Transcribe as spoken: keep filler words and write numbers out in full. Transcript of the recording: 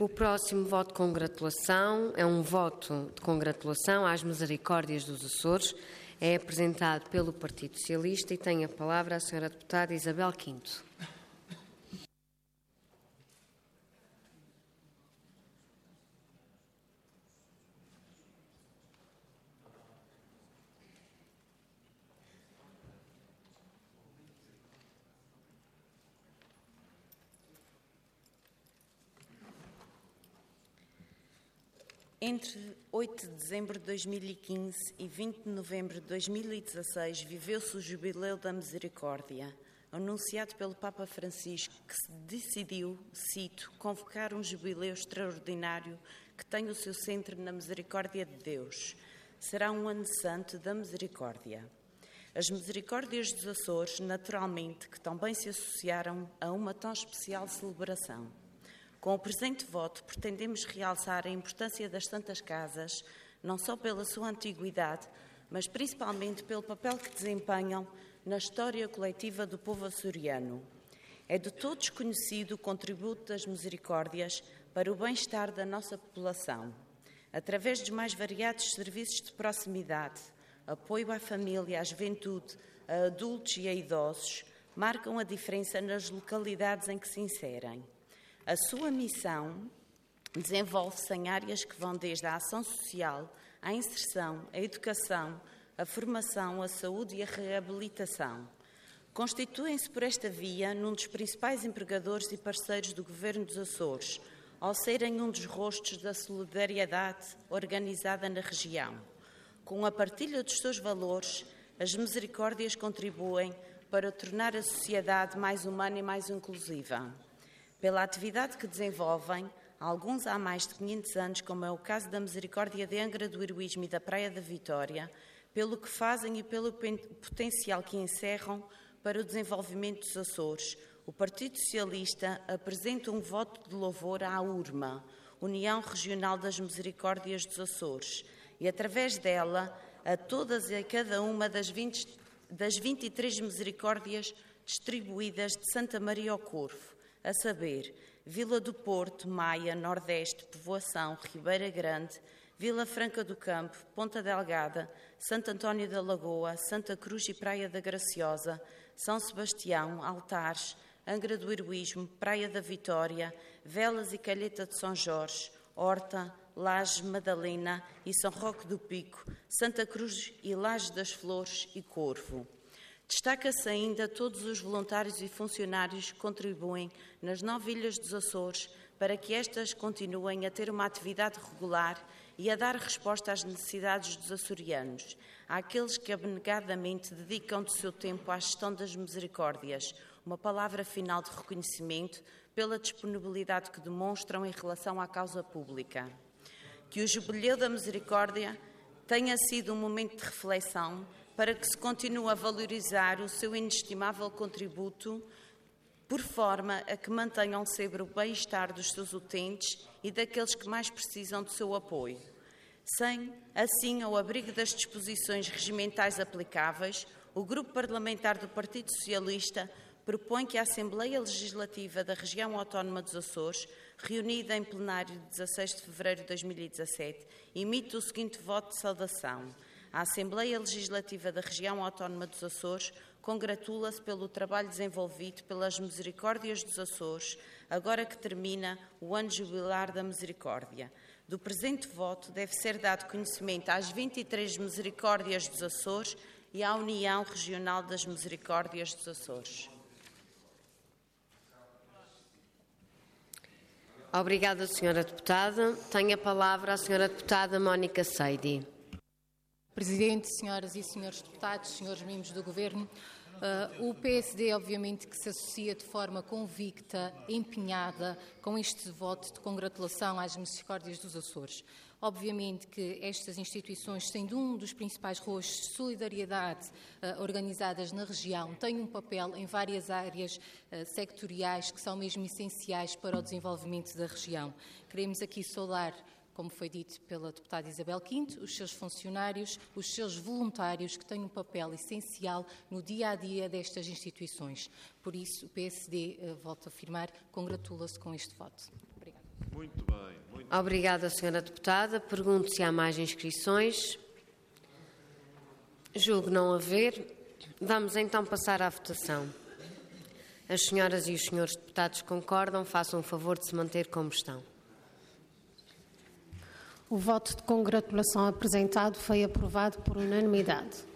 O próximo voto de congratulação é um voto de congratulação às Misericórdias dos Açores. É apresentado pelo Partido Socialista e tem a palavra a senhora deputada Isabel Quinto. Entre oito de dezembro de dois mil e quinze e vinte de novembro de dois mil e dezasseis, viveu-se o Jubileu da Misericórdia, anunciado pelo Papa Francisco, que se decidiu, cito, convocar um jubileu extraordinário que tem o seu centro na misericórdia de Deus. Será um ano santo da misericórdia. As Misericórdias dos Açores, naturalmente, que também se associaram a uma tão especial celebração. Com o presente voto, pretendemos realçar a importância das Santas Casas, não só pela sua antiguidade, mas principalmente pelo papel que desempenham na história coletiva do povo açoriano. É de todos conhecido o contributo das Misericórdias para o bem-estar da nossa população, através dos mais variados serviços de proximidade, apoio à família, à juventude, a adultos e a idosos, marcam a diferença nas localidades em que se inserem. A sua missão desenvolve-se em áreas que vão desde a ação social, à inserção, à educação, à formação, à saúde e à reabilitação. Constituem-se por esta via num dos principais empregadores e parceiros do Governo dos Açores, ao serem um dos rostos da solidariedade organizada na região. Com a partilha dos seus valores, as Misericórdias contribuem para tornar a sociedade mais humana e mais inclusiva. Pela atividade que desenvolvem, alguns há mais de quinhentos anos, como é o caso da Misericórdia de Angra do Heroísmo e da Praia da Vitória, pelo que fazem e pelo potencial que encerram para o desenvolvimento dos Açores, o Partido Socialista apresenta um voto de louvor à U R M A, União Regional das Misericórdias dos Açores, e através dela a todas e a cada uma das, vinte, das vinte e três Misericórdias distribuídas de Santa Maria ao Corvo, a saber, Vila do Porto, Maia, Nordeste, Povoação, Ribeira Grande, Vila Franca do Campo, Ponta Delgada, Santo António da Lagoa, Santa Cruz e Praia da Graciosa, São Sebastião, Altares, Angra do Heroísmo, Praia da Vitória, Velas e Calheta de São Jorge, Horta, Laje, Madalena e São Roque do Pico, Santa Cruz e Laje das Flores e Corvo. Destaca-se ainda todos os voluntários e funcionários que contribuem nas nove ilhas dos Açores para que estas continuem a ter uma atividade regular e a dar resposta às necessidades dos açorianos, àqueles que abnegadamente dedicam do seu tempo à gestão das misericórdias, uma palavra final de reconhecimento pela disponibilidade que demonstram em relação à causa pública. Que o Jubileu da Misericórdia tenha sido um momento de reflexão para que se continue a valorizar o seu inestimável contributo, por forma a que mantenham sempre o bem-estar dos seus utentes e daqueles que mais precisam do seu apoio. Sem, assim, ao abrigo das disposições regimentais aplicáveis, o Grupo Parlamentar do Partido Socialista propõe que a Assembleia Legislativa da Região Autónoma dos Açores, reunida em plenário de dezasseis de fevereiro de dois mil e dezassete, emite o seguinte voto de saudação. A Assembleia Legislativa da Região Autónoma dos Açores congratula-se pelo trabalho desenvolvido pelas Misericórdias dos Açores, agora que termina o ano jubilar da Misericórdia. Do presente voto deve ser dado conhecimento às vinte e três Misericórdias dos Açores e à União Regional das Misericórdias dos Açores. Obrigada, senhora deputada. Tem a palavra a senhora deputada Mónica Seidi. Presidente, senhoras e senhores deputados, senhores membros do Governo, uh, o P S D obviamente que se associa de forma convicta, empenhada, com este voto de congratulação às Misericórdias dos Açores. Obviamente que estas instituições, sendo um dos principais rostos de solidariedade uh, organizadas na região, têm um papel em várias áreas uh, sectoriais que são mesmo essenciais para o desenvolvimento da região. Queremos aqui saudar, como foi dito pela deputada Isabel Quinto, os seus funcionários, os seus voluntários, que têm um papel essencial no dia-a-dia destas instituições. Por isso, o P S D, uh, volto a afirmar, congratula-se com este voto. Obrigada. Muito bem. Muito Obrigada, senhora Deputada. Pergunto se há mais inscrições. Julgo não haver. Vamos então passar à votação. As senhoras e os senhores deputados concordam, façam o favor de se manter como estão. O voto de congratulação apresentado foi aprovado por unanimidade.